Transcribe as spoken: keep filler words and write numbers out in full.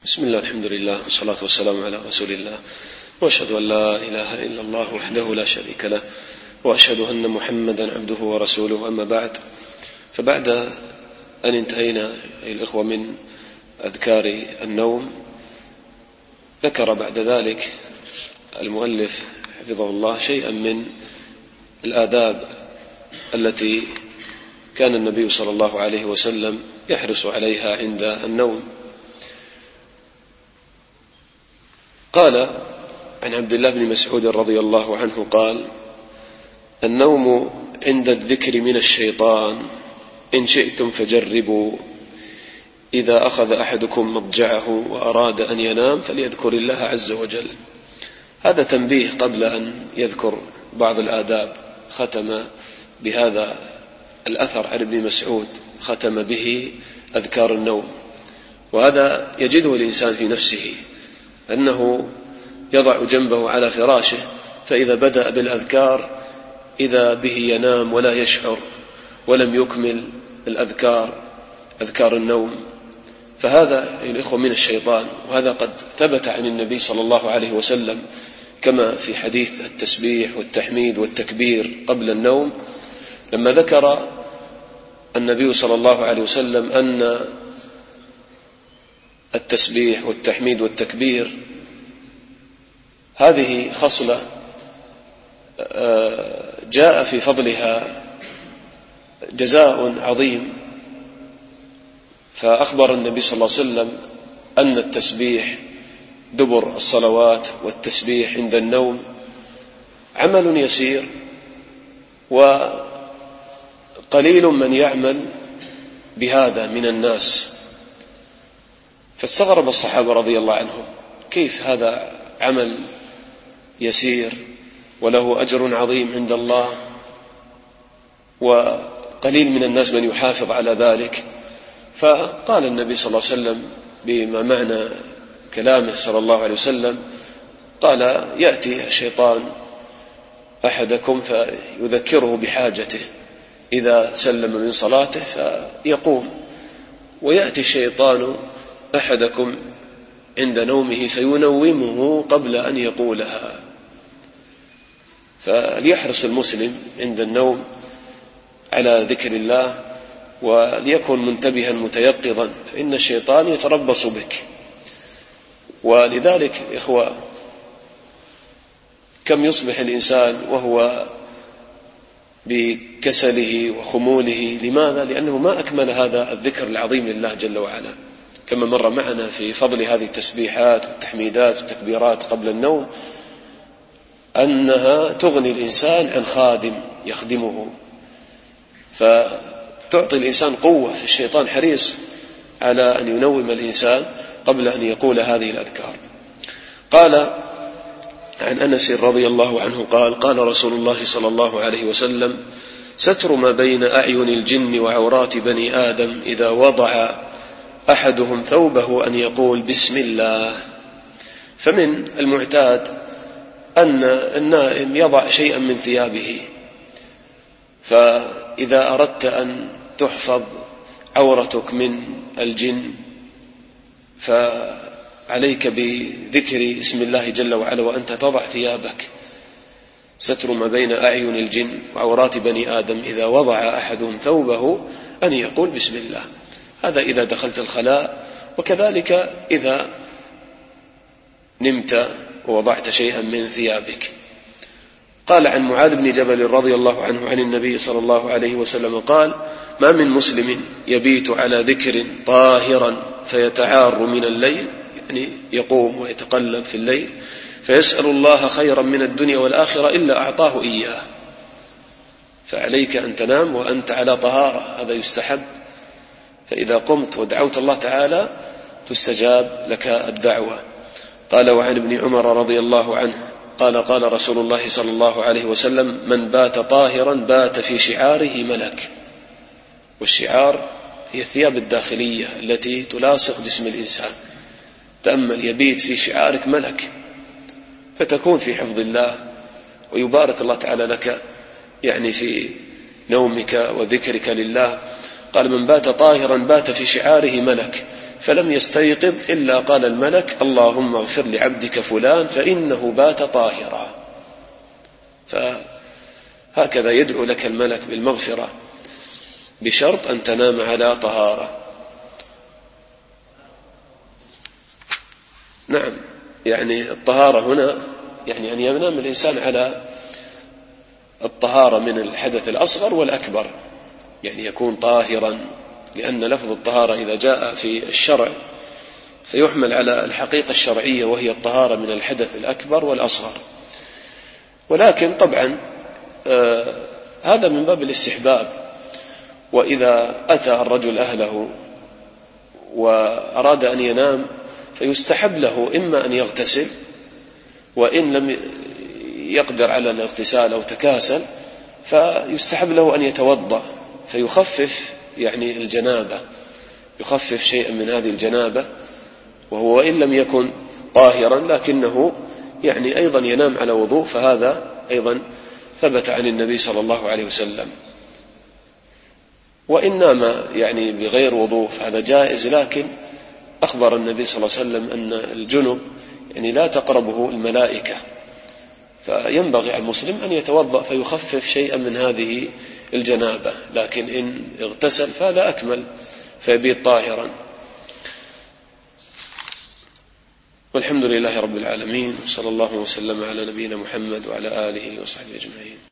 بسم الله، الحمد لله، والصلاة والسلام على رسول الله، وأشهد أن لا إله إلا الله وحده لا شريك له، وأشهد أن محمدا عبده ورسوله. أما بعد، فبعد أن انتهينا الإخوة من أذكار النوم، ذكر بعد ذلك المؤلف حفظه الله شيئا من الآداب التي كان النبي صلى الله عليه وسلم يحرص عليها عند النوم. قال عن عبد الله بن مسعود رضي الله عنه قال: النوم عند الذكر من الشيطان، إن شئتم فجربوا، إذا أخذ أحدكم مضجعه وأراد أن ينام فليذكر الله عز وجل. هذا تنبيه قبل أن يذكر بعض الآداب. ختم بهذا الأثر عن ابن مسعود، ختم به أذكار النوم، وهذا يجده الإنسان في نفسه، أنه يضع جنبه على فراشه، فإذا بدأ بالأذكار إذا به ينام ولا يشعر، ولم يكمل الأذكار أذكار النوم، فهذا الإخوة من الشيطان. وهذا قد ثبت عن النبي صلى الله عليه وسلم، كما في حديث التسبيح والتحميد والتكبير قبل النوم، لما ذكر النبي صلى الله عليه وسلم أن التسبيح والتحميد والتكبير هذه خصلة جاء في فضلها جزاء عظيم، فأخبر النبي صلى الله عليه وسلم أن التسبيح دبر الصلوات والتسبيح عند النوم عمل يسير، وقليل من يعمل بهذا من الناس. فاستغرب الصحابة رضي الله عنهم، كيف هذا عمل يسير وله أجر عظيم عند الله، وقليل من الناس من يحافظ على ذلك؟ فقال النبي صلى الله عليه وسلم بما معنى كلامه صلى الله عليه وسلم، قال: يأتي الشيطان أحدكم فيذكره بحاجته إذا سلم من صلاته فيقوم، ويأتي الشيطان أحدكم عند نومه فينومه قبل أن يقولها. فليحرص المسلم عند النوم على ذكر الله، وليكن منتبها متيقظا، فإن الشيطان يتربص بك. ولذلك إخوة، كم يصبح الإنسان وهو بكسله وخموله. لماذا؟ لأنه ما أكمل هذا الذكر العظيم لله جل وعلا، كما مر معنا في فضل هذه التسبيحات والتحميدات والتكبيرات قبل النوم، أنها تغني الإنسان عن خادم يخدمه، فتعطي الإنسان قوة. في الشيطان حريص على أن ينوم الإنسان قبل أن يقول هذه الأذكار. قال عن أنس رضي الله عنه قال: قال رسول الله صلى الله عليه وسلم: ستر ما بين أعين الجن وعورات بني آدم إذا وضع أحدهم ثوبه أن يقول بسم الله. فمن المعتاد أن النائم يضع شيئا من ثيابه، فإذا أردت أن تحفظ عورتك من الجن فعليك بذكر اسم الله جل وعلا وأنت تضع ثيابك. ستر ما بين أعين الجن وعورات بني آدم إذا وضع أحدهم ثوبه أن يقول بسم الله. هذا إذا دخلت الخلاء، وكذلك إذا نمت ووضعت شيئا من ثيابك. قال عن معاذ بن جبل رضي الله عنه عن النبي صلى الله عليه وسلم قال: ما من مسلم يبيت على ذكر طاهرا فيتعار من الليل، يعني يقوم ويتقلب في الليل، فيسأل الله خيرا من الدنيا والآخرة إلا أعطاه إياه. فعليك أن تنام وأنت على طهارة، هذا يستحب. فإذا قمت ودعوت الله تعالى تستجاب لك الدعوة. قال وعن ابن عمر رضي الله عنه قال: قال رسول الله صلى الله عليه وسلم: من بات طاهرا بات في شعاره ملك. والشعار هي الثياب الداخلية التي تلاصق جسم الإنسان. تأمل، يبيت في شعارك ملك، فتكون في حفظ الله، ويبارك الله تعالى لك يعني في نومك وذكرك لله. قال: من بات طاهرا بات في شعاره ملك، فلم يستيقظ إلا قال الملك اللهم اغفر لعبدك فلان فإنه بات طاهرا. فهكذا يدعو لك الملك بالمغفرة بشرط أن تنام على طهارة. نعم، يعني الطهارة هنا يعني أن ينام الإنسان على الطهارة من الحدث الأصغر والأكبر، يعني يكون طاهرا، لأن لفظ الطهارة إذا جاء في الشرع فيحمل على الحقيقة الشرعية وهي الطهارة من الحدث الأكبر والأصغر. ولكن طبعا آه هذا من باب الاستحباب. وإذا أتى الرجل أهله وأراد أن ينام فيستحب له إما أن يغتسل، وإن لم يقدر على الاغتسال أو تكاسل فيستحب له أن يتوضأ فيخفف يعني الجنابة، يخفف شيئا من هذه الجنابة، وهو وإن لم يكن طاهرا لكنه يعني أيضا ينام على وضوء، فهذا أيضا ثبت عن النبي صلى الله عليه وسلم. وإن نام يعني بغير وضوء فهذا جائز، لكن أخبر النبي صلى الله عليه وسلم أن الجنب يعني لا تقربه الملائكة، فينبغي على المسلم أن يتوضأ فيخفف شيئا من هذه الجنابة، لكن إن اغتسل فهذا أكمل فيبيت طاهرا. والحمد لله رب العالمين، صلى الله وسلم على نبينا محمد وعلى آله وصحبه أجمعين.